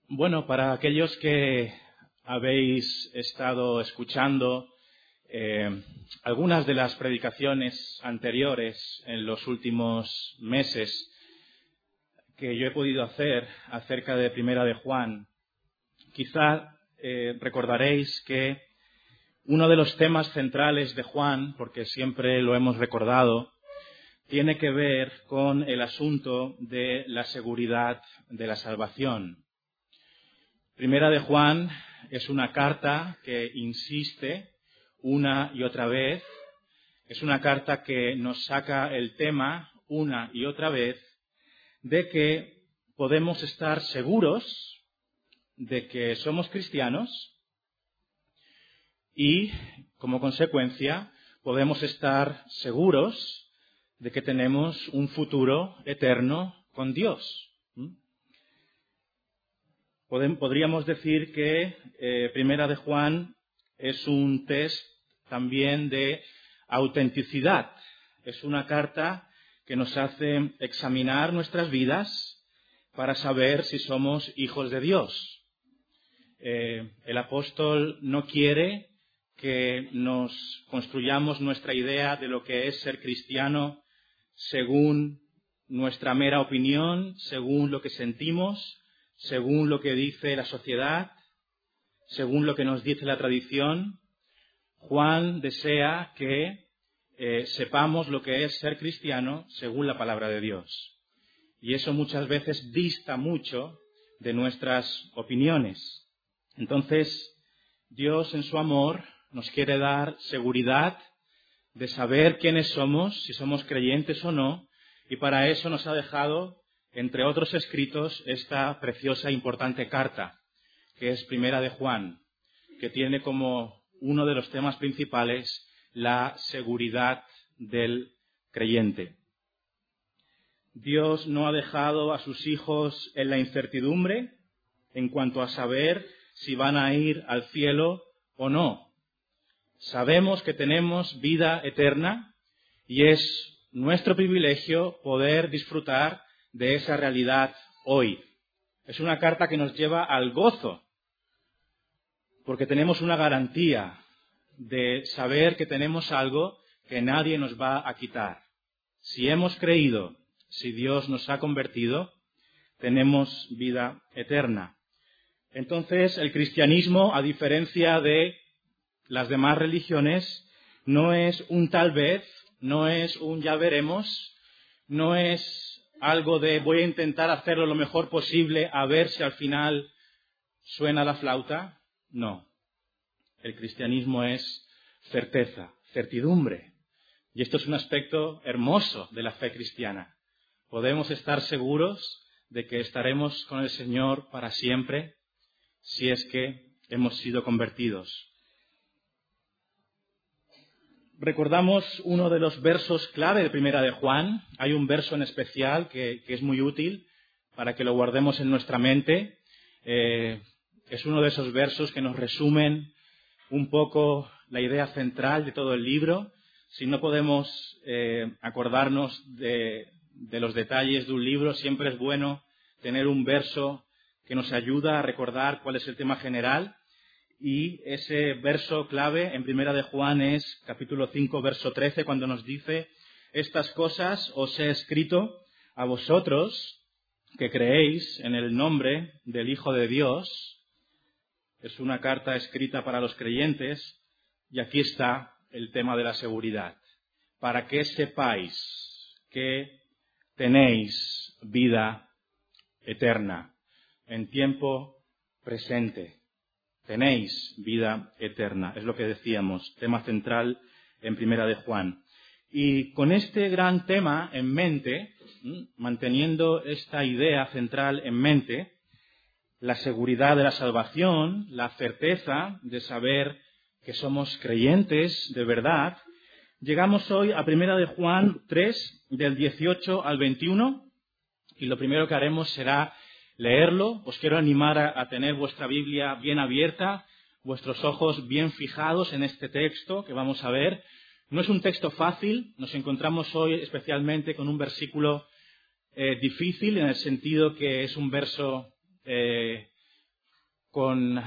Bueno, para aquellos que habéis estado escuchando algunas de las predicaciones anteriores en los últimos meses que yo he podido hacer acerca de Primera de Juan, quizá recordaréis que uno de los temas centrales de Juan, porque siempre lo hemos recordado, tiene que ver con el asunto de la seguridad de la salvación. Primera de Juan es una carta que insiste una y otra vez, es una carta que nos saca el tema una y otra vez de que podemos estar seguros de que somos cristianos y, como consecuencia, podemos estar seguros de que tenemos un futuro eterno con Dios. Podríamos decir que Primera de Juan es un test también de autenticidad. Es una carta que nos hace examinar nuestras vidas para saber si somos hijos de Dios. El apóstol no quiere que nos construyamos nuestra idea de lo que es ser cristiano según nuestra mera opinión, según lo que sentimos, según lo que dice la sociedad, según lo que nos dice la tradición. Juan desea que sepamos lo que es ser cristiano según la palabra de Dios. Y eso muchas veces dista mucho de nuestras opiniones. Entonces, Dios en su amor nos quiere dar seguridad de saber quiénes somos, si somos creyentes o no, y para eso nos ha dejado, entre otros escritos, esta preciosa e importante carta, que es Primera de Juan, que tiene como uno de los temas principales la seguridad del creyente. Dios no ha dejado a sus hijos en la incertidumbre en cuanto a saber si van a ir al cielo o no. Sabemos que tenemos vida eterna y es nuestro privilegio poder disfrutar de esa realidad hoy. Es una carta que nos lleva al gozo, porque tenemos una garantía de saber que tenemos algo que nadie nos va a quitar. Si hemos creído, si Dios nos ha convertido, tenemos vida eterna. Entonces, el cristianismo, a diferencia de las demás religiones, no es un tal vez, no es un ya veremos, no es algo de voy a intentar hacerlo lo mejor posible a ver si al final suena la flauta. No. El cristianismo es certeza, certidumbre. Y esto es un aspecto hermoso de la fe cristiana. Podemos estar seguros de que estaremos con el Señor para siempre si es que hemos sido convertidos. Recordamos uno de los versos clave de Primera de Juan. Hay un verso en especial que es muy útil para que lo guardemos en nuestra mente. Es uno de esos versos que nos resumen un poco la idea central de todo el libro. Si no podemos acordarnos de los detalles de un libro, siempre es bueno tener un verso que nos ayuda a recordar cuál es el tema general. Y ese verso clave en Primera de Juan es capítulo 5, verso 13, cuando nos dice: estas cosas os he escrito a vosotros que creéis en el nombre del Hijo de Dios. Es una carta escrita para los creyentes y aquí está el tema de la seguridad. Para que sepáis que tenéis vida eterna en tiempo presente. Tenéis vida eterna, es lo que decíamos, tema central en Primera de Juan. Y con este gran tema en mente, manteniendo esta idea central en mente, la seguridad de la salvación, la certeza de saber que somos creyentes de verdad, llegamos hoy a Primera de Juan 3, del 18 al 21, y lo primero que haremos será leerlo. Os quiero animar a tener vuestra Biblia bien abierta, vuestros ojos bien fijados en este texto que vamos a ver. No es un texto fácil, nos encontramos hoy especialmente con un versículo difícil, en el sentido que es un verso con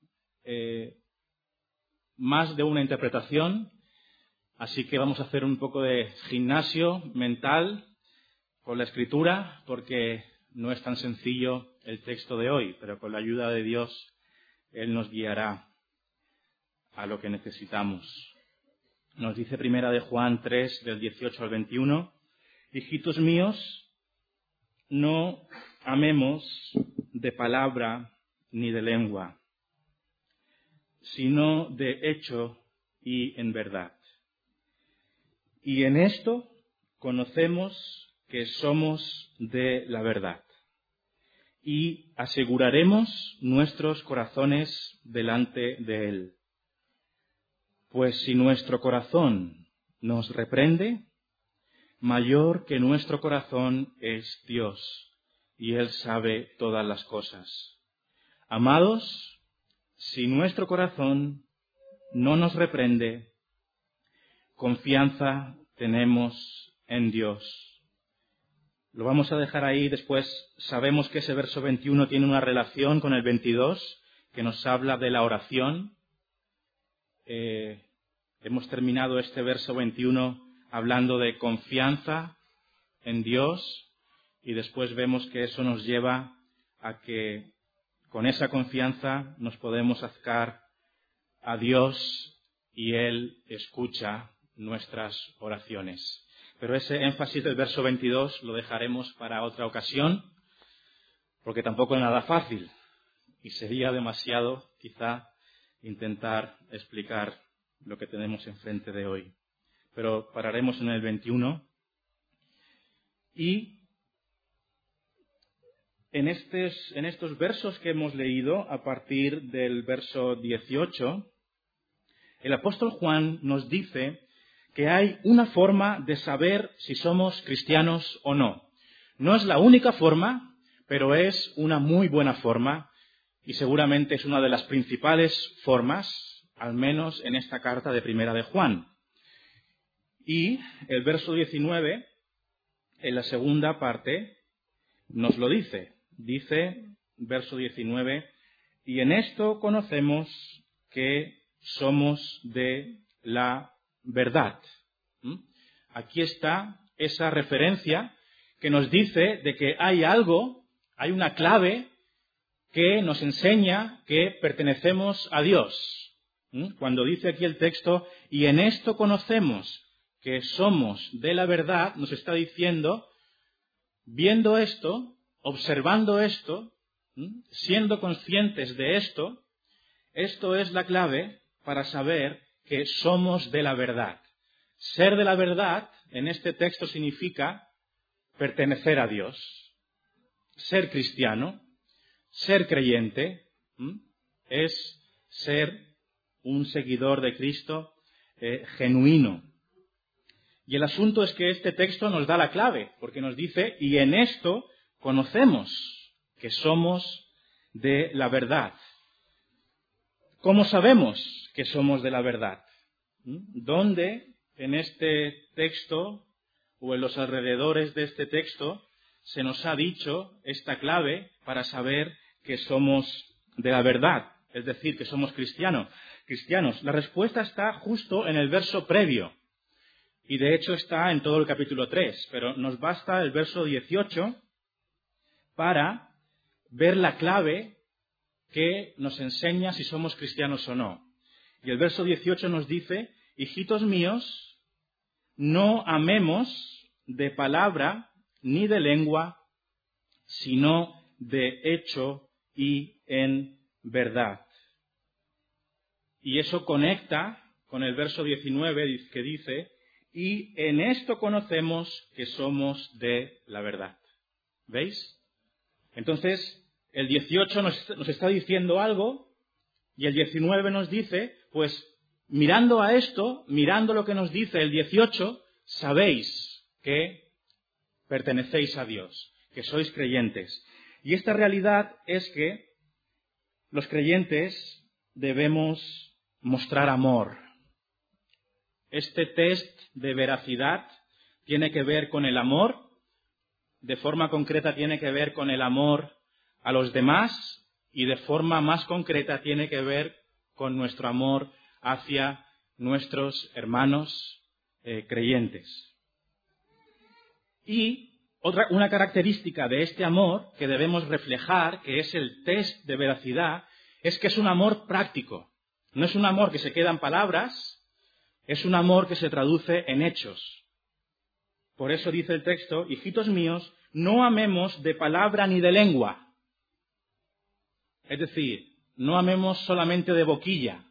más de una interpretación, así que vamos a hacer un poco de gimnasio mental con la Escritura, porque no es tan sencillo el texto de hoy, pero con la ayuda de Dios, Él nos guiará a lo que necesitamos. Nos dice Primera de Juan 3, del 18 al 21, hijitos míos, no amemos de palabra ni de lengua, sino de hecho y en verdad. Y en esto conocemos que somos de la verdad. Y aseguraremos nuestros corazones delante de Él. Pues si nuestro corazón nos reprende, mayor que nuestro corazón es Dios, y Él sabe todas las cosas. Amados, si nuestro corazón no nos reprende, confianza tenemos en Dios. Lo vamos a dejar ahí, después sabemos que ese verso 21 tiene una relación con el 22, que nos habla de la oración. Hemos terminado este verso 21 hablando de confianza en Dios y después vemos que eso nos lleva a que con esa confianza nos podemos acercar a Dios y Él escucha nuestras oraciones. Pero ese énfasis del verso 22 lo dejaremos para otra ocasión, porque tampoco es nada fácil y sería demasiado quizá intentar explicar lo que tenemos enfrente de hoy. Pero pararemos en el 21 y en estos versos que hemos leído a partir del verso 18, el apóstol Juan nos dice que hay una forma de saber si somos cristianos o no. No es la única forma, pero es una muy buena forma y seguramente es una de las principales formas, al menos en esta carta de Primera de Juan. Y el verso 19, en la segunda parte, nos lo dice. Dice, verso 19, y en esto conocemos que somos de la verdad. Aquí está esa referencia que nos dice de que hay algo, hay una clave que nos enseña que pertenecemos a Dios. Cuando dice aquí el texto, y en esto conocemos que somos de la verdad, nos está diciendo, viendo esto, observando esto, siendo conscientes de esto, esto es la clave para saber que somos de la verdad. Ser de la verdad, en este texto, significa pertenecer a Dios. Ser cristiano, ser creyente, es ser un seguidor de Cristo genuino. Y el asunto es que este texto nos da la clave, porque nos dice, y en esto conocemos que somos de la verdad. ¿Cómo sabemos que somos de la verdad? ¿Dónde en este texto o en los alrededores de este texto se nos ha dicho esta clave para saber que somos de la verdad? Es decir, que somos cristianos. La respuesta está justo en el verso previo. Y de hecho está en todo el capítulo 3, pero nos basta el verso 18 para ver la clave que nos enseña si somos cristianos o no. Y el verso 18 nos dice, hijitos míos, no amemos de palabra ni de lengua, sino de hecho y en verdad. Y eso conecta con el verso 19 que dice, y en esto conocemos que somos de la verdad. ¿Veis? Entonces, el 18 nos está diciendo algo y el 19 nos dice, pues mirando a esto, mirando lo que nos dice el 18, sabéis que pertenecéis a Dios, que sois creyentes. Y esta realidad es que los creyentes debemos mostrar amor. Este test de veracidad tiene que ver con el amor, de forma concreta tiene que ver con el amor a los demás y de forma más concreta tiene que ver con nuestro amor hacia nuestros hermanos creyentes. Y una característica de este amor que debemos reflejar, que es el test de veracidad, es que es un amor práctico. No es un amor que se queda en palabras, es un amor que se traduce en hechos. Por eso dice el texto, hijitos míos, no amemos de palabra ni de lengua. Es decir, no amemos solamente de boquilla,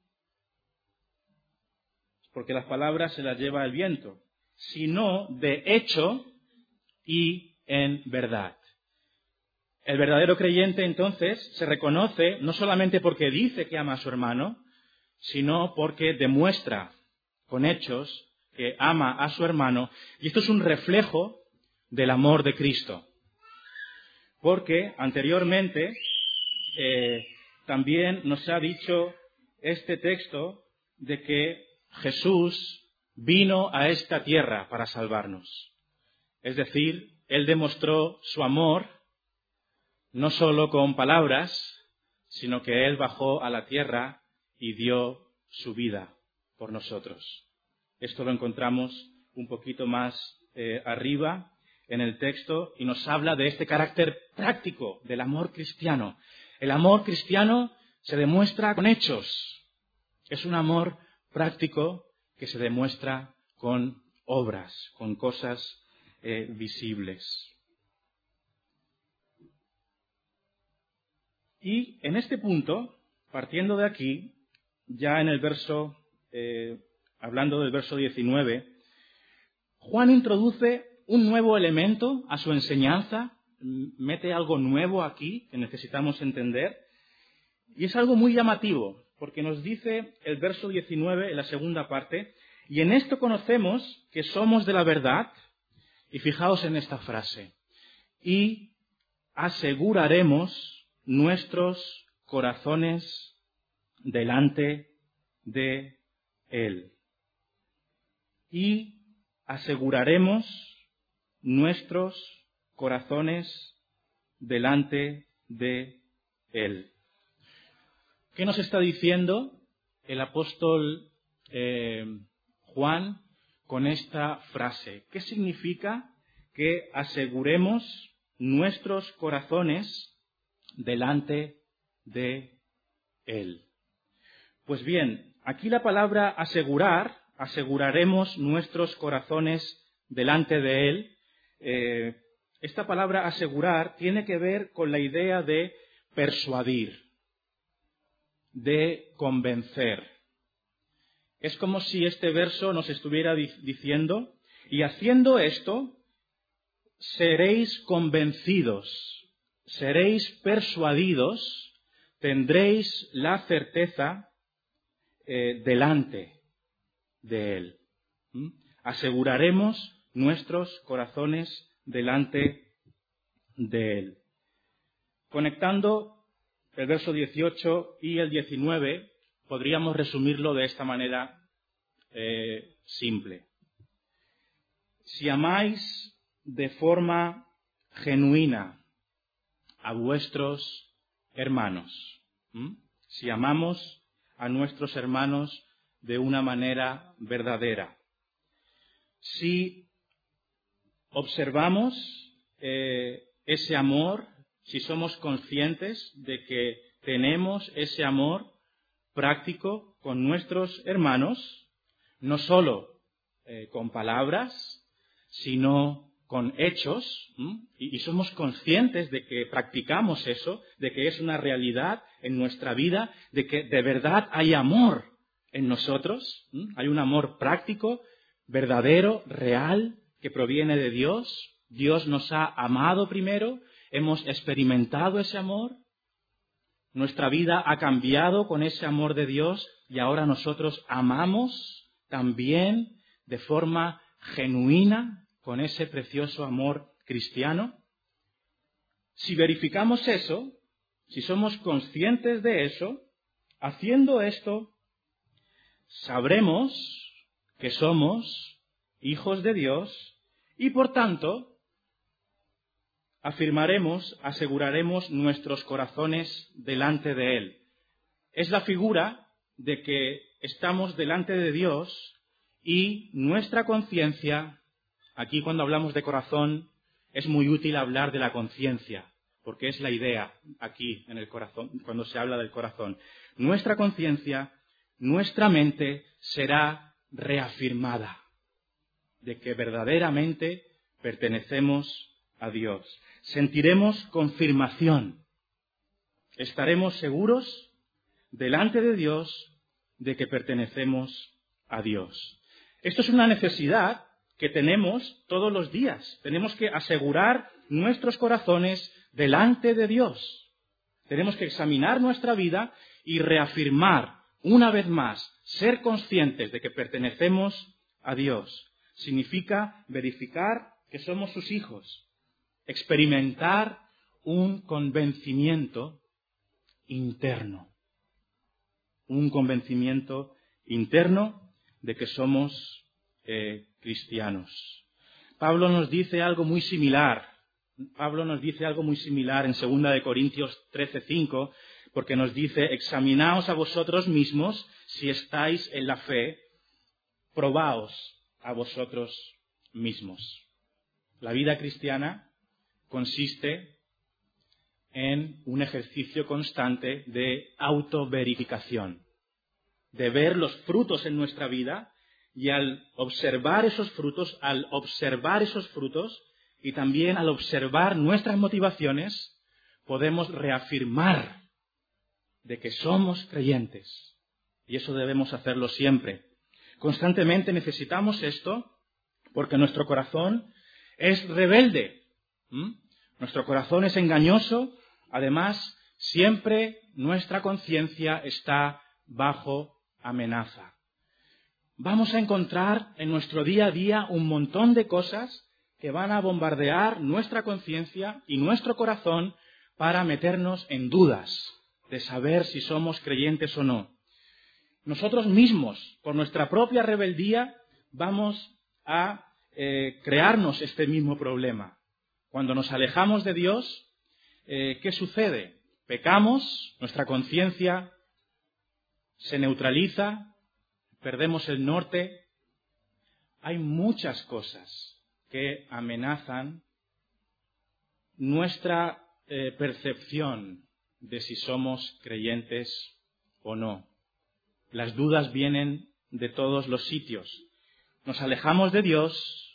porque las palabras se las lleva el viento, sino de hecho y en verdad. El verdadero creyente, entonces, se reconoce no solamente porque dice que ama a su hermano, sino porque demuestra con hechos que ama a su hermano. Y esto es un reflejo del amor de Cristo. Porque anteriormente también nos ha dicho este texto de que Jesús vino a esta tierra para salvarnos. Es decir, Él demostró su amor no solo con palabras, sino que Él bajó a la tierra y dio su vida por nosotros. Esto lo encontramos un poquito más arriba en el texto y nos habla de este carácter práctico del amor cristiano. El amor cristiano se demuestra con hechos. Es un amor práctico que se demuestra con obras, con cosas visibles. Y en este punto, partiendo de aquí, ya en el verso, hablando del verso 19, Juan introduce un nuevo elemento a su enseñanza, mete algo nuevo aquí que necesitamos entender, y es algo muy llamativo, porque nos dice el verso 19, en la segunda parte, y en esto conocemos que somos de la verdad, y fijaos en esta frase, y aseguraremos nuestros corazones delante de Él. Y aseguraremos nuestros corazones delante de Él. ¿Qué nos está diciendo el apóstol Juan con esta frase? ¿Qué significa que aseguremos nuestros corazones delante de Él? Pues bien, aquí la palabra asegurar, aseguraremos nuestros corazones delante de Él. Esta palabra asegurar tiene que ver con la idea de persuadir, de convencer. Es como si este verso nos estuviera diciendo, y haciendo esto, seréis convencidos, seréis persuadidos, tendréis la certeza delante de Él. Aseguraremos nuestros corazones delante de Él. Conectando el verso 18 y el 19, podríamos resumirlo de esta manera simple. Si amáis de forma genuina a vuestros hermanos, si amamos a nuestros hermanos de una manera verdadera, si observamos ese amor, si somos conscientes de que tenemos ese amor práctico con nuestros hermanos, no solo con palabras, sino con hechos, y somos conscientes de que practicamos eso, de que es una realidad en nuestra vida, de que de verdad hay amor en nosotros, hay un amor práctico, verdadero, real, que proviene de Dios. Dios nos ha amado primero, hemos experimentado ese amor, nuestra vida ha cambiado con ese amor de Dios y ahora nosotros amamos también de forma genuina con ese precioso amor cristiano. Si verificamos eso, si somos conscientes de eso, haciendo esto, sabremos que somos hijos de Dios y por tanto afirmaremos, aseguraremos nuestros corazones delante de Él. Es la figura de que estamos delante de Dios y nuestra conciencia, aquí cuando hablamos de corazón, es muy útil hablar de la conciencia, porque es la idea aquí en el corazón, cuando se habla del corazón. Nuestra conciencia, nuestra mente será reafirmada de que verdaderamente pertenecemos a Dios. Sentiremos confirmación. Estaremos seguros delante de Dios de que pertenecemos a Dios. Esto es una necesidad que tenemos todos los días. Tenemos que asegurar nuestros corazones delante de Dios. Tenemos que examinar nuestra vida y reafirmar una vez más, ser conscientes de que pertenecemos a Dios. Significa verificar que somos sus hijos, experimentar un convencimiento interno. Un convencimiento interno de que somos cristianos. Pablo nos dice algo muy similar. Pablo nos dice algo muy similar en 2 Corintios 13:5, porque nos dice: examinaos a vosotros mismos si estáis en la fe, probaos a vosotros mismos. La vida cristiana consiste en un ejercicio constante de autoverificación, de ver los frutos en nuestra vida y al observar esos frutos y también al observar nuestras motivaciones, podemos reafirmar de que somos creyentes. Y eso debemos hacerlo siempre. Constantemente necesitamos esto porque nuestro corazón es rebelde. Nuestro corazón es engañoso. Además, siempre nuestra conciencia está bajo amenaza. Vamos a encontrar en nuestro día a día un montón de cosas que van a bombardear nuestra conciencia y nuestro corazón para meternos en dudas de saber si somos creyentes o no. Nosotros mismos, por nuestra propia rebeldía, vamos a crearnos este mismo problema. Cuando nos alejamos de Dios, ¿qué sucede? Pecamos, nuestra conciencia se neutraliza, perdemos el norte. Hay muchas cosas que amenazan nuestra percepción de si somos creyentes o no. Las dudas vienen de todos los sitios. Nos alejamos de Dios,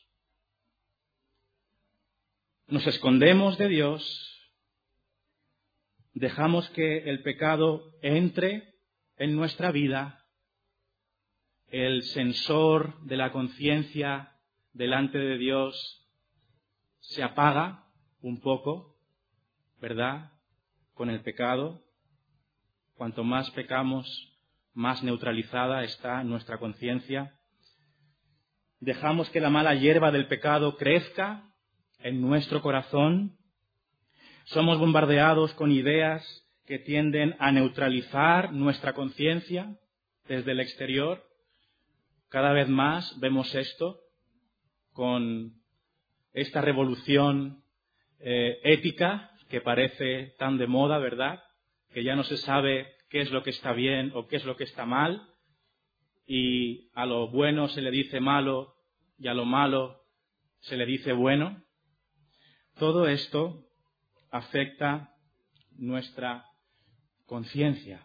nos escondemos de Dios, dejamos que el pecado entre en nuestra vida, el sensor de la conciencia delante de Dios se apaga un poco, ¿verdad?, con el pecado. Cuanto más pecamos, más neutralizada está nuestra conciencia. Dejamos que la mala hierba del pecado crezca en nuestro corazón. Somos bombardeados con ideas que tienden a neutralizar nuestra conciencia desde el exterior. Cada vez más vemos esto con esta revolución ética que parece tan de moda, ¿verdad?, que ya no se sabe qué es lo que está bien o qué es lo que está mal, y a lo bueno se le dice malo y a lo malo se le dice bueno. Todo esto afecta nuestra conciencia.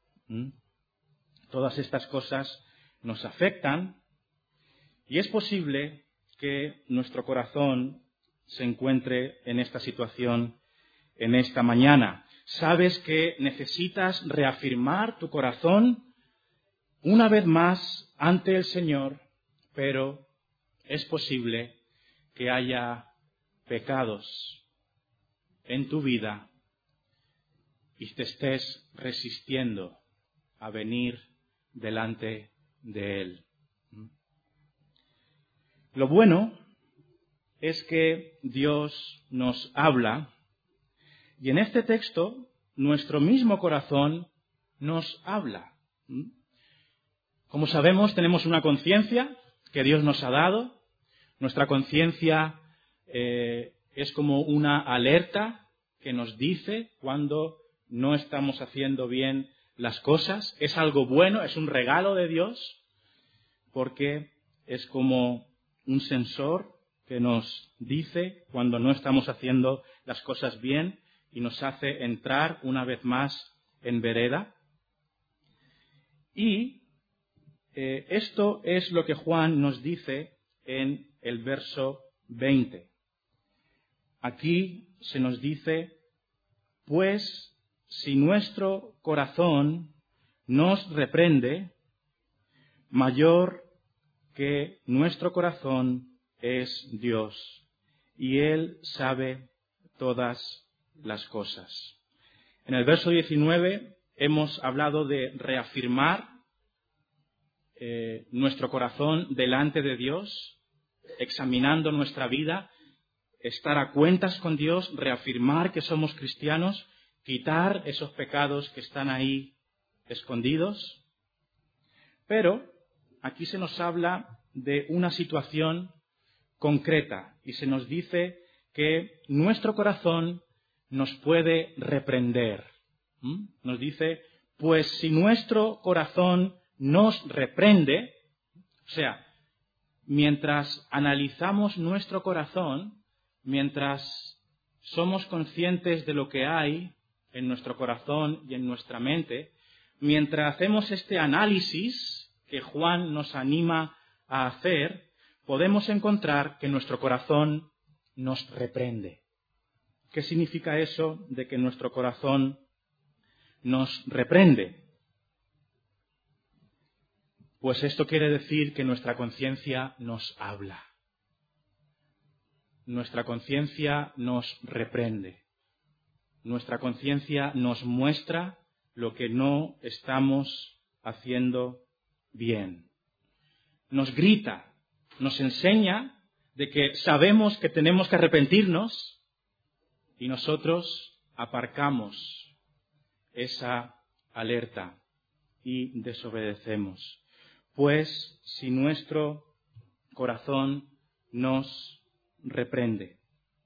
Todas estas cosas nos afectan y es posible que nuestro corazón se encuentre en esta situación en esta mañana. Sabes que necesitas reafirmar tu corazón una vez más ante el Señor, pero es posible que haya pecados en tu vida y te estés resistiendo a venir delante de Él. Lo bueno es que Dios nos habla y en este texto nuestro mismo corazón nos habla. Como sabemos, tenemos una conciencia que Dios nos ha dado. Nuestra conciencia es como una alerta que nos dice cuando no estamos haciendo bien las cosas. Es algo bueno, es un regalo de Dios, porque es como un sensor que nos dice cuando no estamos haciendo las cosas bien y nos hace entrar una vez más en vereda. Y esto es lo que Juan nos dice en el verso 20. Aquí se nos dice: pues si nuestro corazón nos reprende, mayor que nuestro corazón es Dios, y Él sabe todas las cosas. En el verso 19 hemos hablado de reafirmar nuestro corazón delante de Dios, examinando nuestra vida, estar a cuentas con Dios, reafirmar que somos cristianos, quitar esos pecados que están ahí escondidos. Pero aquí se nos habla de una situación concreta y se nos dice que nuestro corazón nos puede reprender. Nos dice: pues si nuestro corazón nos reprende, o sea, mientras analizamos nuestro corazón, mientras somos conscientes de lo que hay en nuestro corazón y en nuestra mente, mientras hacemos este análisis que Juan nos anima a hacer, podemos encontrar que nuestro corazón nos reprende. ¿Qué significa eso de que nuestro corazón nos reprende? Pues esto quiere decir que nuestra conciencia nos habla. Nuestra conciencia nos reprende. Nuestra conciencia nos muestra lo que no estamos haciendo bien. Nos grita, nos enseña de que sabemos que tenemos que arrepentirnos y nosotros aparcamos esa alerta y desobedecemos. Pues si nuestro corazón nos reprende.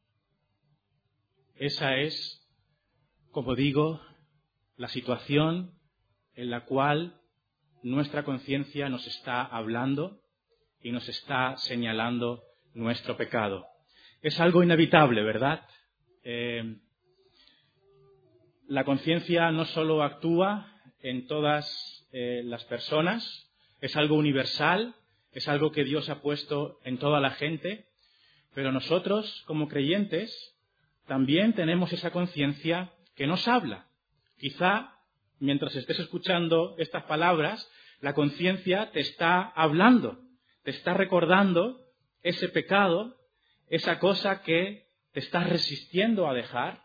Esa es, como digo, la situación en la cual nuestra conciencia nos está hablando y nos está señalando nuestro pecado. Es algo inevitable, ¿verdad? La conciencia no solo actúa en todas las personas, es algo universal, es algo que Dios ha puesto en toda la gente, pero nosotros, como creyentes, también tenemos esa conciencia que nos habla. Quizá, mientras estés escuchando estas palabras, la conciencia te está hablando, te está recordando ese pecado, esa cosa que te estás resistiendo a dejar.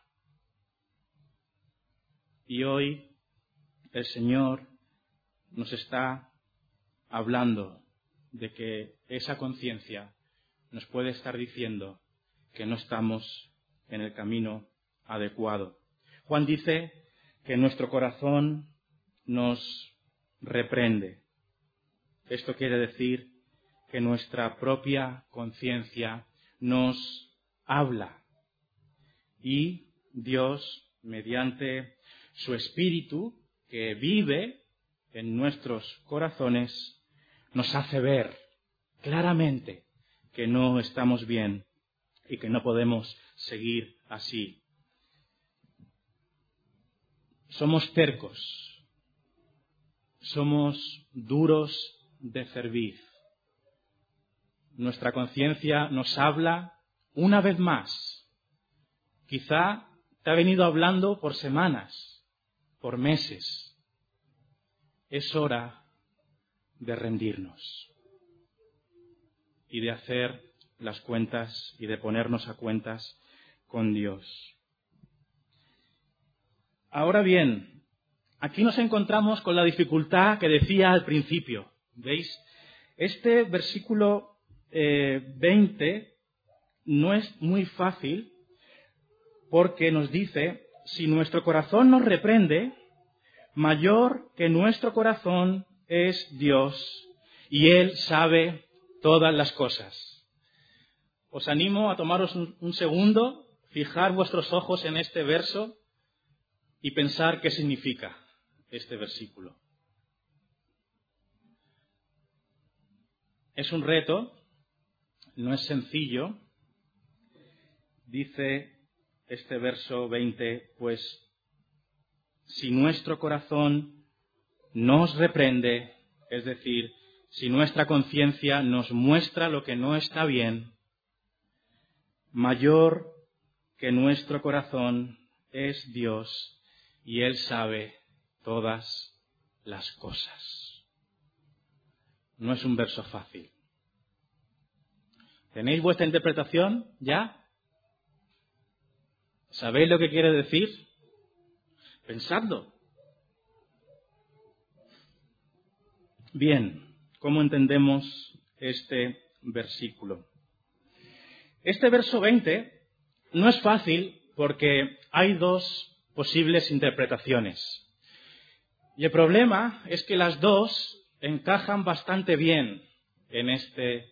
Y hoy el Señor nos está hablando de que esa conciencia nos puede estar diciendo que no estamos en el camino adecuado. Juan dice que nuestro corazón nos reprende. Esto quiere decir que nuestra propia conciencia nos habla y Dios, mediante su Espíritu que vive en nuestros corazones, nos hace ver claramente que no estamos bien y que no podemos seguir así. Somos tercos, somos duros de cerviz. Nuestra conciencia nos habla una vez más. Quizá te ha venido hablando por semanas, por meses. Es hora de rendirnos y de hacer las cuentas y de ponernos a cuentas con Dios. Ahora bien, aquí nos encontramos con la dificultad que decía al principio. ¿Veis? Este versículo 20 no es muy fácil porque nos dice: si nuestro corazón nos reprende, mayor que nuestro corazón es Dios y Él sabe todas las cosas. os animo a tomaros un segundo, fijar vuestros ojos en este verso y pensar qué significa este versículo. Es un reto, no es sencillo. Dice este verso 20, pues si nuestro corazón nos reprende, es decir, si nuestra conciencia nos muestra lo que no está bien, mayor que nuestro corazón es Dios y Él sabe todas las cosas. No es un verso fácil. ¿Tenéis vuestra interpretación ya? ¿Sabéis lo que quiere decir? Pensadlo. Bien, ¿cómo entendemos este versículo? Este verso 20 no es fácil porque hay dos posibles interpretaciones. Y el problema es que las dos encajan bastante bien en este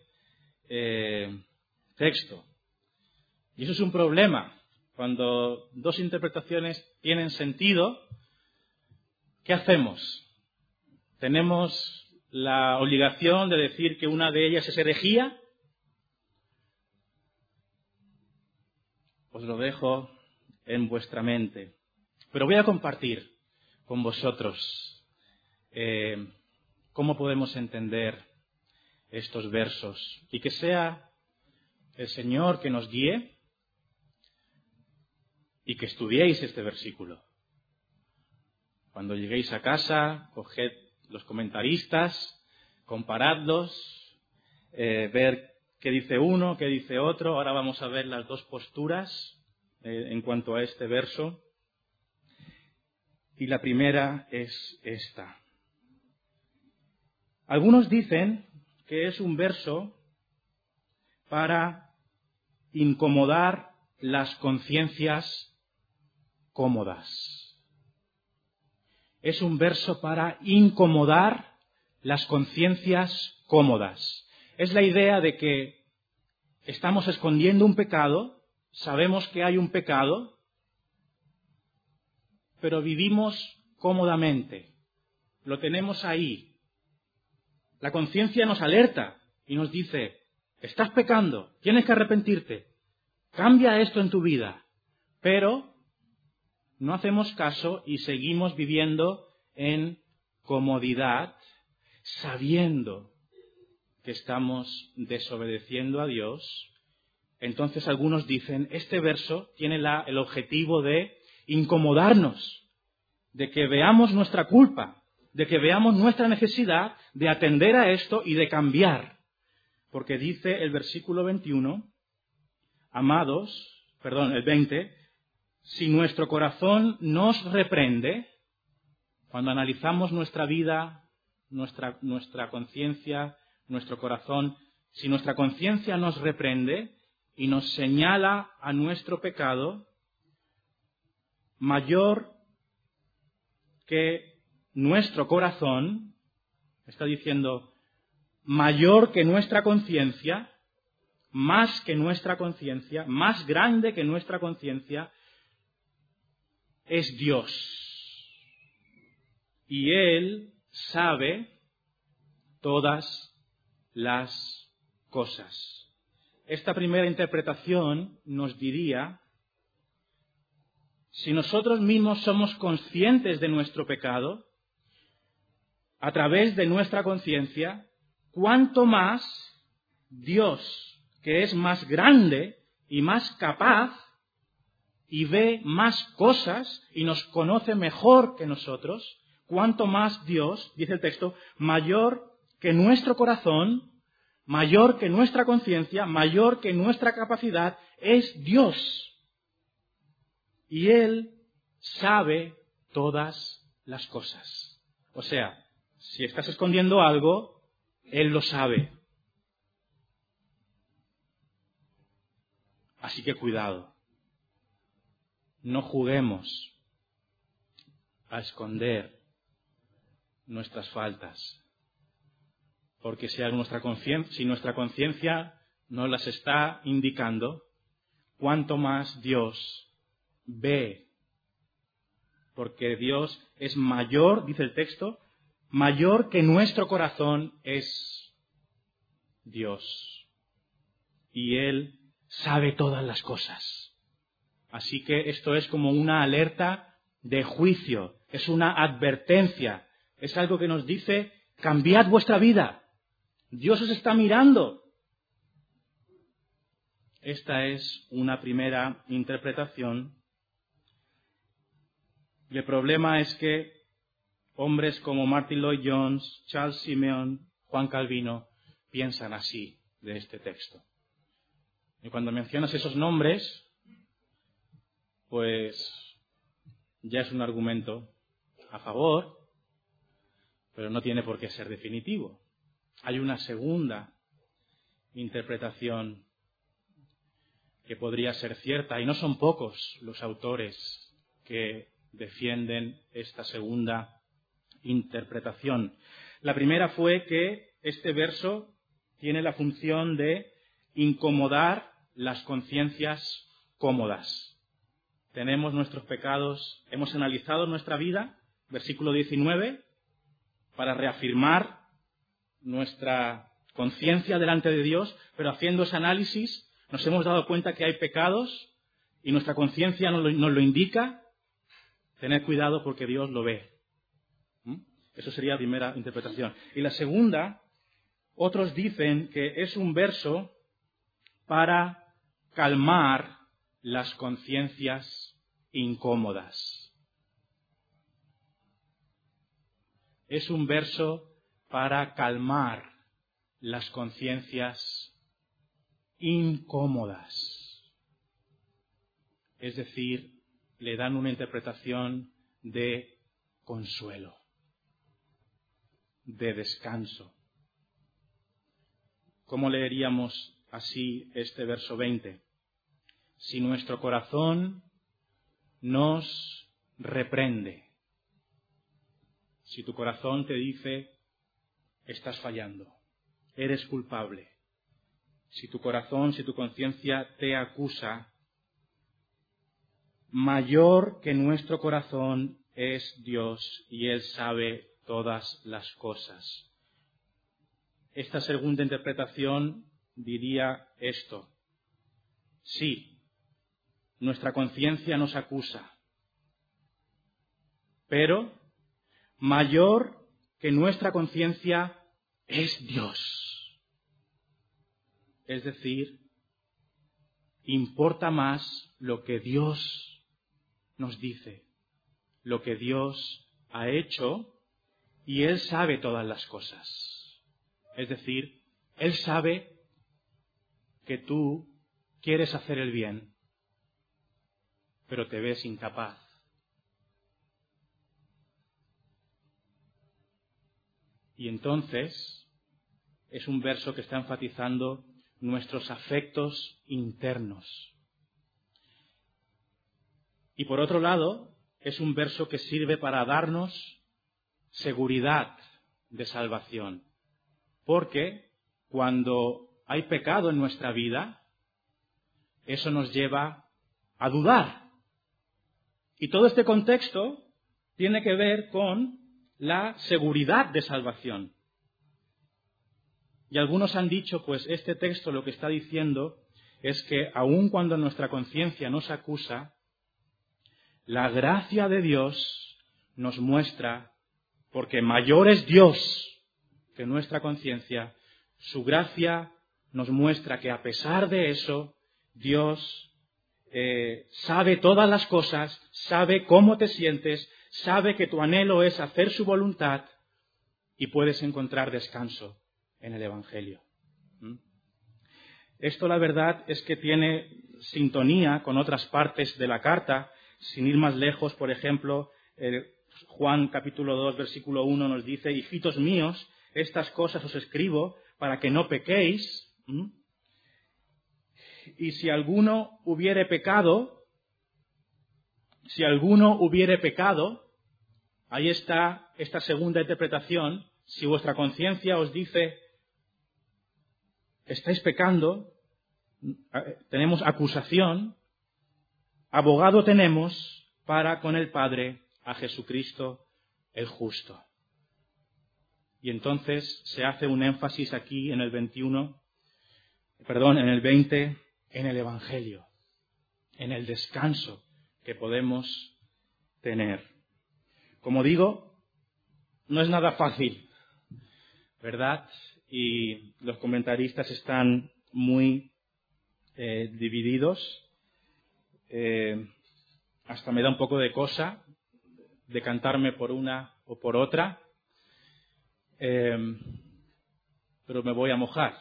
texto. Y eso es un problema. Cuando dos interpretaciones tienen sentido, ¿qué hacemos? ¿Tenemos la obligación de decir que una de ellas es herejía? Os lo dejo en vuestra mente. Pero voy a compartir con vosotros cómo podemos entender estos versos y que sea el Señor que nos guíe y que estudiéis este versículo. Cuando lleguéis a casa, coged los comentaristas, comparadlos, ver qué dice uno, qué dice otro. Ahora vamos a ver las dos posturas en cuanto a este verso. Y la primera es esta. Algunos dicen que es un verso para incomodar las conciencias cómodas. Es un verso para incomodar las conciencias cómodas. Es la idea de que estamos escondiendo un pecado, sabemos que hay un pecado, pero vivimos cómodamente. Lo tenemos ahí. La conciencia nos alerta y nos dice, estás pecando, tienes que arrepentirte, cambia esto en tu vida. Pero no hacemos caso y seguimos viviendo en comodidad, sabiendo que estamos desobedeciendo a Dios. Entonces algunos dicen, este verso tiene el objetivo de incomodarnos, de que veamos nuestra culpa, de que veamos nuestra necesidad de atender a esto y de cambiar. Porque dice el versículo 21, el 20, si nuestro corazón nos reprende, cuando analizamos nuestra vida, nuestra conciencia, nuestro corazón, si nuestra conciencia nos reprende y nos señala a nuestro pecado, mayor que nuestro corazón, está diciendo, mayor que nuestra conciencia, más que nuestra conciencia, más grande que nuestra conciencia, es Dios. Y Él sabe todas las cosas. Esta primera interpretación nos diría, si nosotros mismos somos conscientes de nuestro pecado, a través de nuestra conciencia, cuánto más Dios, que es más grande y más capaz, y ve más cosas y nos conoce mejor que nosotros, cuanto más Dios, dice el texto, mayor que nuestro corazón, mayor que nuestra conciencia, mayor que nuestra capacidad, es Dios. Y Él sabe todas las cosas. O sea, si estás escondiendo algo, Él lo sabe. Así que cuidado. No juguemos a esconder nuestras faltas. Porque si nuestra conciencia nos las está indicando, cuanto más Dios ve. Porque Dios es mayor, dice el texto, mayor que nuestro corazón es Dios. Y Él sabe todas las cosas. Así que esto es como una alerta de juicio, es una advertencia, es algo que nos dice, cambiad vuestra vida. Dios os está mirando. Esta es una primera interpretación. Y el problema es que hombres como Martin Lloyd-Jones, Charles Simeon, Juan Calvino, piensan así de este texto. Y cuando mencionas esos nombres, pues ya es un argumento a favor, pero no tiene por qué ser definitivo. Hay una segunda interpretación que podría ser cierta, y no son pocos los autores que defienden esta segunda interpretación. La primera fue que este verso tiene la función de incomodar las conciencias cómodas. Tenemos nuestros pecados, hemos analizado nuestra vida, versículo 19, para reafirmar nuestra conciencia delante de Dios, pero haciendo ese análisis nos hemos dado cuenta que hay pecados y nuestra conciencia nos lo indica. Tened cuidado porque Dios lo ve. Eso sería la primera interpretación. Y la segunda, otros dicen que es un verso para calmar las conciencias incómodas. Es un verso para calmar las conciencias incómodas. Es decir, le dan una interpretación de consuelo, de descanso. ¿Cómo leeríamos así este verso 20? Si nuestro corazón nos reprende, si tu corazón te dice, estás fallando, eres culpable, si tu corazón, si tu conciencia te acusa, mayor que nuestro corazón es Dios y Él sabe todas las cosas. Esta segunda interpretación diría esto. Sí, nuestra conciencia nos acusa, pero mayor que nuestra conciencia es Dios. Es decir, importa más lo que Dios nos dice, lo que Dios ha hecho, y Él sabe todas las cosas. Es decir, Él sabe que tú quieres hacer el bien, pero te ves incapaz. Y entonces es un verso que está enfatizando nuestros afectos internos. Y por otro lado, es un verso que sirve para darnos seguridad de salvación. Porque cuando hay pecado en nuestra vida, eso nos lleva a dudar. Y todo este contexto tiene que ver con la seguridad de salvación. Y algunos han dicho, pues este texto lo que está diciendo es que aun cuando nuestra conciencia nos acusa, la gracia de Dios nos muestra, porque mayor es Dios que nuestra conciencia, su gracia nos muestra que a pesar de eso, Dios sabe todas las cosas, sabe cómo te sientes, sabe que tu anhelo es hacer su voluntad y puedes encontrar descanso en el Evangelio. Esto, la verdad, es que tiene sintonía con otras partes de la carta. Sin ir más lejos, por ejemplo, Juan capítulo 2, versículo 1 nos dice, hijitos míos, estas cosas os escribo para que no pequéis. Y si alguno hubiere pecado, ahí está esta segunda interpretación. Si vuestra conciencia os dice, estáis pecando, tenemos acusación, abogado tenemos para con el Padre a Jesucristo el justo. Y entonces se hace un énfasis aquí en el 20, en el Evangelio, en el descanso que podemos tener. Como digo, no es nada fácil, ¿verdad? Y los comentaristas están muy divididos. Hasta me da un poco de cosa decantarme por una o por otra, pero me voy a mojar.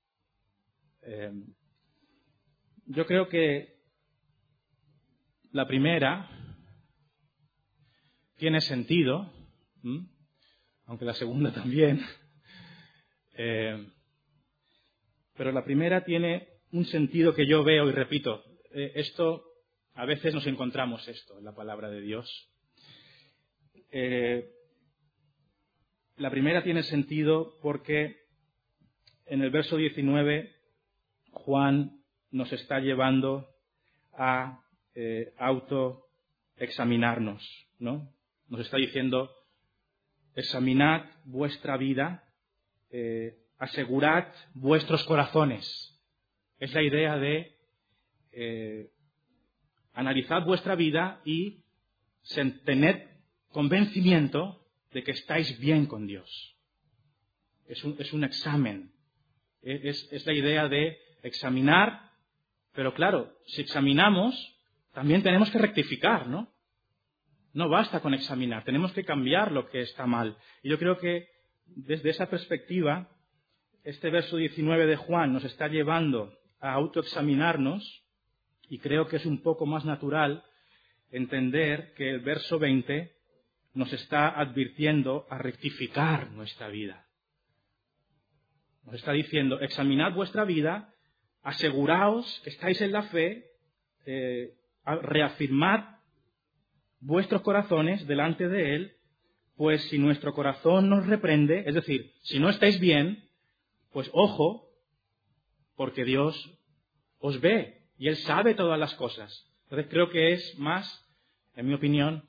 Yo creo que la primera tiene sentido, aunque la segunda también, pero la primera tiene un sentido que yo veo y repito. Esto, a veces nos encontramos esto en la palabra de Dios. La primera tiene sentido porque en el verso 19 Juan nos está llevando a autoexaminarnos, ¿no? Nos está diciendo, examinad vuestra vida, asegurad vuestros corazones. Es la idea de analizad vuestra vida y tened convencimiento de que estáis bien con Dios. Es un examen. Es la idea de examinar, pero claro, si examinamos, también tenemos que rectificar, ¿no? No basta con examinar, tenemos que cambiar lo que está mal. Y yo creo que desde esa perspectiva, este verso 19 de Juan nos está llevando a autoexaminarnos, y creo que es un poco más natural entender que el verso 20 nos está advirtiendo a rectificar nuestra vida. Nos está diciendo, examinad vuestra vida, aseguraos que estáis en la fe, reafirmad vuestros corazones delante de Él, pues si nuestro corazón nos reprende, es decir, si no estáis bien, pues ojo, porque Dios os ve y Él sabe todas las cosas. Entonces creo que es más, en mi opinión,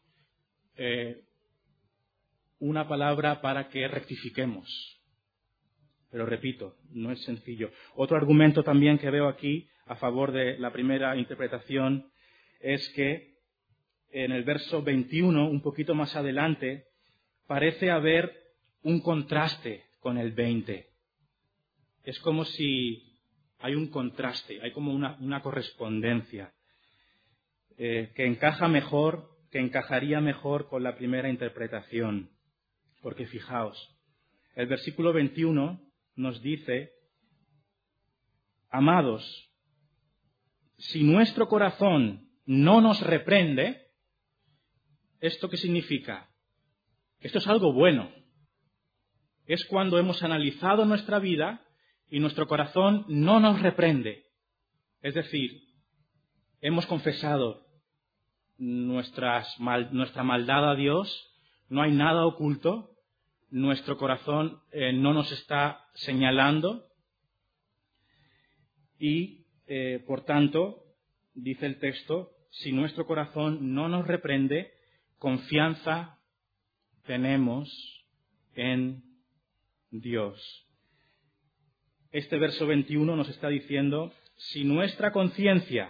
una palabra para que rectifiquemos. Pero repito, no es sencillo. Otro argumento también que veo aquí a favor de la primera interpretación es que en el verso 21, un poquito más adelante, parece haber un contraste con el 20. Es como si hay un contraste, hay como una correspondencia que encajaría mejor con la primera interpretación. Porque fijaos, el versículo 21 nos dice, amados, si nuestro corazón no nos reprende, ¿esto qué significa? Esto es algo bueno. Es cuando hemos analizado nuestra vida y nuestro corazón no nos reprende. Es decir, hemos confesado nuestra maldad a Dios, no hay nada oculto, nuestro corazón no nos está señalando y, por tanto, dice el texto, si nuestro corazón no nos reprende, confianza tenemos en Dios. Este verso 21 nos está diciendo, si nuestra conciencia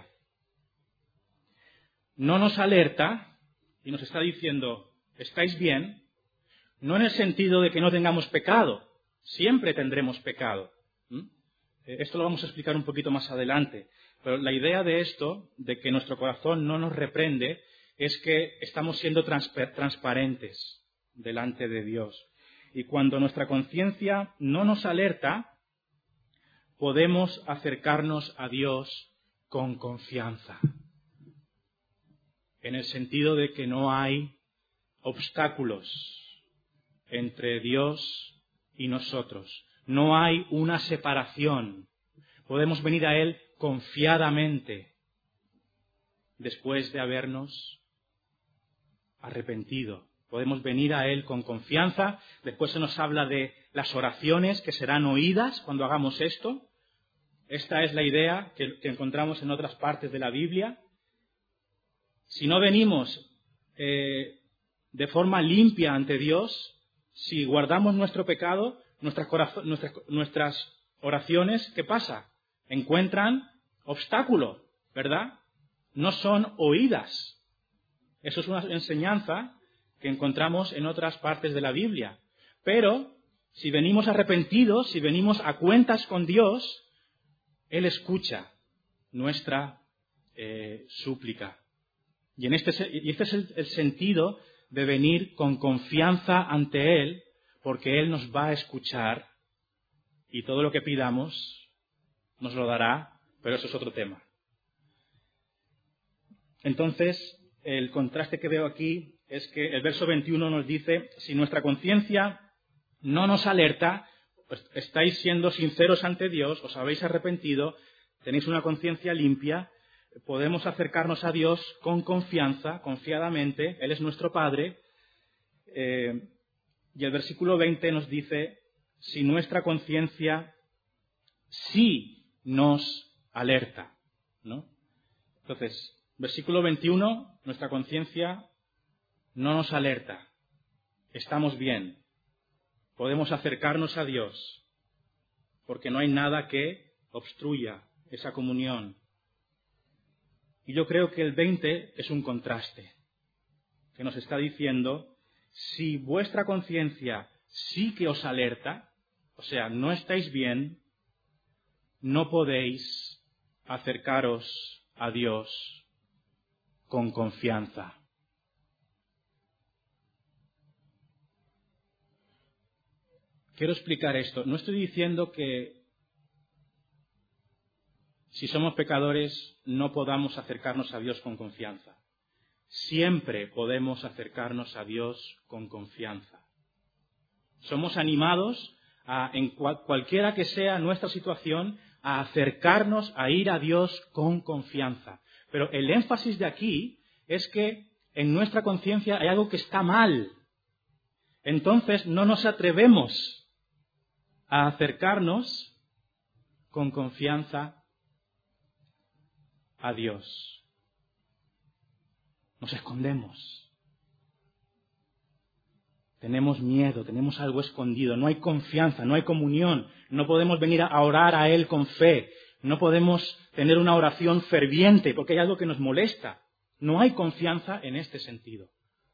no nos alerta, y nos está diciendo, ¿estáis bien? No en el sentido de que no tengamos pecado, siempre tendremos pecado. Esto lo vamos a explicar un poquito más adelante. Pero la idea de esto, de que nuestro corazón no nos reprende, es que estamos siendo transparentes delante de Dios. Y cuando nuestra conciencia no nos alerta, podemos acercarnos a Dios con confianza. En el sentido de que no hay obstáculos entre Dios y nosotros. No hay una separación. Podemos venir a Él confiadamente después de habernos arrepentido. Podemos venir a Él con confianza. Después se nos habla de las oraciones que serán oídas cuando hagamos esto. Esta es la idea que encontramos en otras partes de la Biblia. Si no venimos de forma limpia ante Dios, si guardamos nuestro pecado, nuestras oraciones, ¿qué pasa? Encuentran obstáculo, ¿verdad? No son oídas. Eso es una enseñanza que encontramos en otras partes de la Biblia. Pero si venimos arrepentidos, si venimos a cuentas con Dios, Él escucha nuestra súplica. Y este es el sentido de venir con confianza ante Él, porque Él nos va a escuchar y todo lo que pidamos nos lo dará, pero eso es otro tema. Entonces, el contraste que veo aquí es que el verso 21 nos dice, si nuestra conciencia no nos alerta, pues estáis siendo sinceros ante Dios, os habéis arrepentido, tenéis una conciencia limpia, podemos acercarnos a Dios con confianza, confiadamente, Él es nuestro Padre. Y el versículo 20 nos dice, si nuestra conciencia sí nos alerta, ¿no? Entonces, versículo 21, nuestra conciencia no nos alerta, estamos bien, podemos acercarnos a Dios, porque no hay nada que obstruya esa comunión. Y yo creo que el 20 es un contraste, que nos está diciendo, si vuestra conciencia sí que os alerta, o sea, no estáis bien, no podéis acercaros a Dios con confianza. Quiero explicar esto. No estoy diciendo que si somos pecadores no podamos acercarnos a Dios con confianza. Siempre podemos acercarnos a Dios con confianza. Somos animados en cualquiera que sea nuestra situación, a acercarnos, a ir a Dios con confianza. Pero el énfasis de aquí es que en nuestra conciencia hay algo que está mal. Entonces no nos atrevemos a acercarnos con confianza a Dios. Nos escondemos. Tenemos miedo, tenemos algo escondido, no hay confianza, no hay comunión, no podemos venir a orar a Él con fe, no podemos tener una oración ferviente porque hay algo que nos molesta. No hay confianza en este sentido.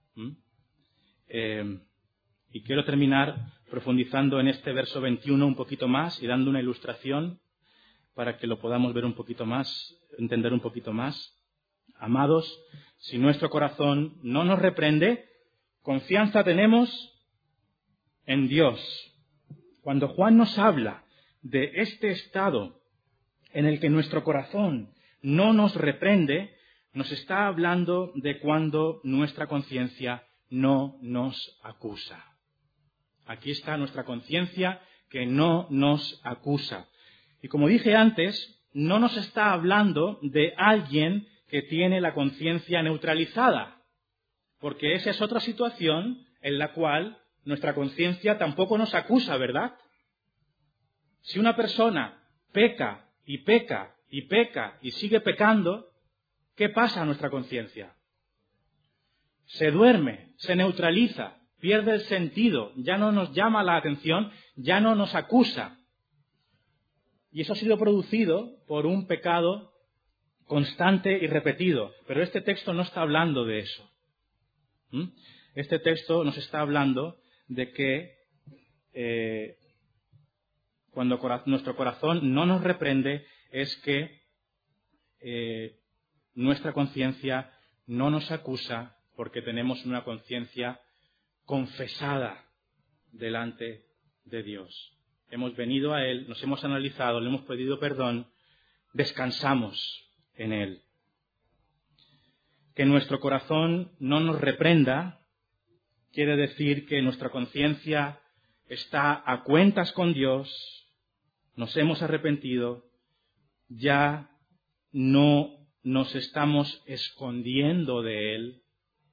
Y quiero terminar profundizando en este verso 21 un poquito más y dando una ilustración para que lo podamos ver un poquito más, entender un poquito más. Amados, si nuestro corazón no nos reprende, confianza tenemos en Dios. Cuando Juan nos habla de este estado en el que nuestro corazón no nos reprende, nos está hablando de cuando nuestra conciencia no nos acusa. Aquí está nuestra conciencia que no nos acusa. Y como dije antes, no nos está hablando de alguien que tiene la conciencia neutralizada, porque esa es otra situación en la cual nuestra conciencia tampoco nos acusa, ¿verdad? Si una persona peca y peca y peca y sigue pecando, ¿qué pasa a nuestra conciencia? Se duerme, se neutraliza, pierde el sentido, ya no nos llama la atención, ya no nos acusa. Y eso ha sido producido por un pecado constante y repetido. Pero este texto no está hablando de eso. Este texto nos está hablando de que cuando nuestro corazón no nos reprende es que nuestra conciencia no nos acusa porque tenemos una conciencia confesada delante de Dios. Hemos venido a Él, nos hemos analizado, le hemos pedido perdón, descansamos en Él. Que nuestro corazón no nos reprenda quiere decir que nuestra conciencia está a cuentas con Dios, nos hemos arrepentido, ya no nos estamos escondiendo de Él,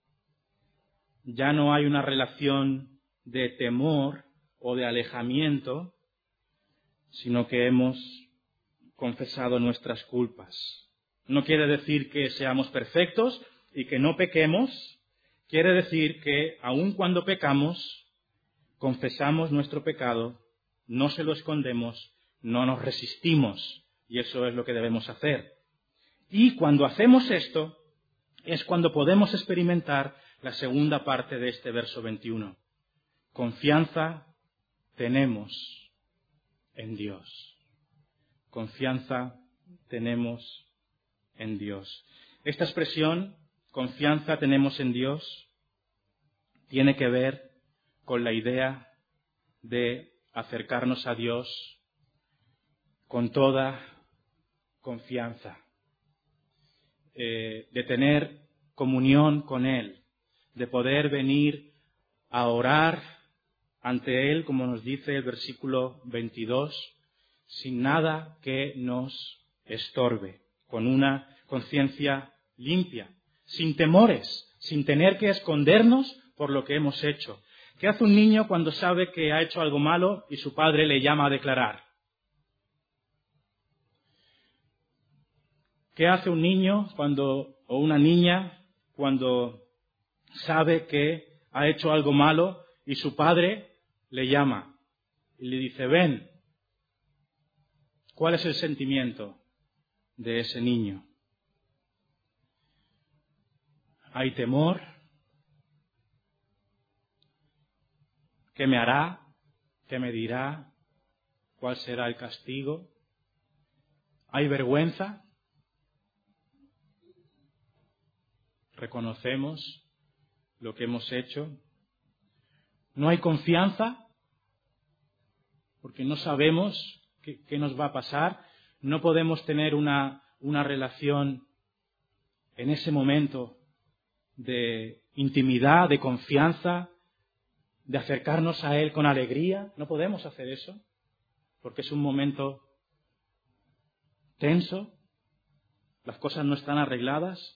ya no hay una relación de temor o de alejamiento, sino que hemos confesado nuestras culpas. No quiere decir que seamos perfectos y que no pequemos. Quiere decir que aun cuando pecamos, confesamos nuestro pecado, no se lo escondemos, no nos resistimos. Y eso es lo que debemos hacer. Y cuando hacemos esto, es cuando podemos experimentar la segunda parte de este verso 21. Confianza tenemos en Dios. Confianza tenemos en Dios. Esta expresión, confianza tenemos en Dios, tiene que ver con la idea de acercarnos a Dios con toda confianza, de tener comunión con Él, de poder venir a orar ante Él, como nos dice el versículo 22, sin nada que nos estorbe, con una conciencia limpia, sin temores, sin tener que escondernos por lo que hemos hecho. ¿Qué hace un niño cuando sabe que ha hecho algo malo y su padre le llama a declarar? ¿Qué hace un niño o una niña cuando sabe que ha hecho algo malo y su padre le llama y le dice, ven? ¿Cuál es el sentimiento de ese niño? ¿Hay temor? ¿Qué me hará? ¿Qué me dirá? ¿Cuál será el castigo? ¿Hay vergüenza? ¿Reconocemos lo que hemos hecho? ¿No hay confianza? Porque no sabemos qué nos va a pasar. No podemos tener una relación en ese momento de intimidad, de confianza, de acercarnos a Él con alegría. No podemos hacer eso, porque es un momento tenso, las cosas no están arregladas.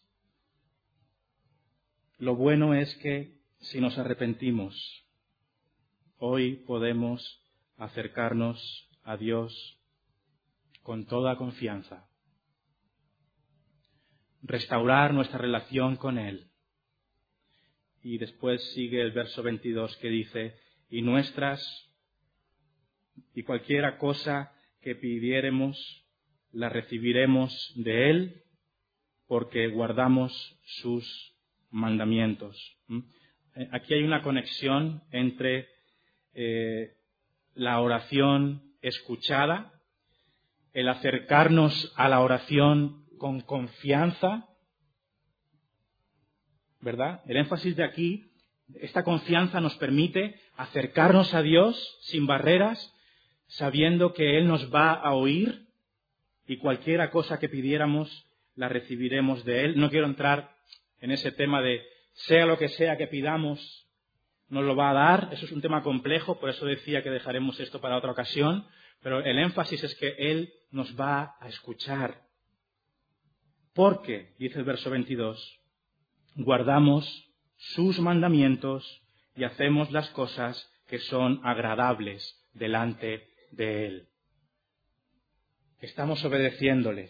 Lo bueno es que si nos arrepentimos, hoy podemos acercarnos a Dios con toda confianza, restaurar nuestra relación con Él. Y después sigue el verso 22 que dice, y cualquiera cosa que pidiéremos, la recibiremos de Él, porque guardamos sus mandamientos. Aquí hay una conexión entre la oración escuchada, el acercarnos a la oración con confianza, ¿verdad? El énfasis de aquí, esta confianza nos permite acercarnos a Dios sin barreras, sabiendo que Él nos va a oír y cualquiera cosa que pidiéramos la recibiremos de Él. No quiero entrar en ese tema de sea lo que sea que pidamos, nos lo va a dar. Eso es un tema complejo, por eso decía que dejaremos esto para otra ocasión. Pero el énfasis es que Él nos va a escuchar. Porque, dice el verso 22, guardamos sus mandamientos y hacemos las cosas que son agradables delante de Él. Estamos obedeciéndole.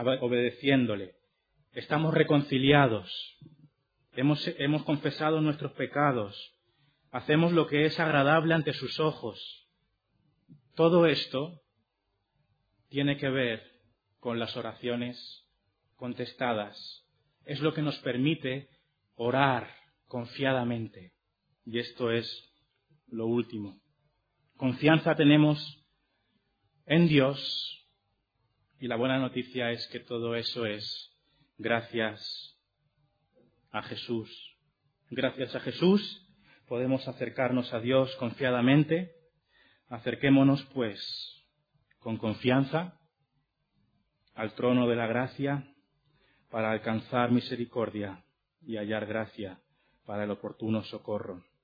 Estamos reconciliados. Hemos confesado nuestros pecados. Hacemos lo que es agradable ante sus ojos. Todo esto tiene que ver con las oraciones contestadas. Es lo que nos permite orar confiadamente. Y esto es lo último. Confianza tenemos en Dios. Y la buena noticia es que todo eso es gracias a Jesús. Gracias a Jesús podemos acercarnos a Dios confiadamente. Acerquémonos, pues, con confianza al trono de la gracia para alcanzar misericordia y hallar gracia para el oportuno socorro.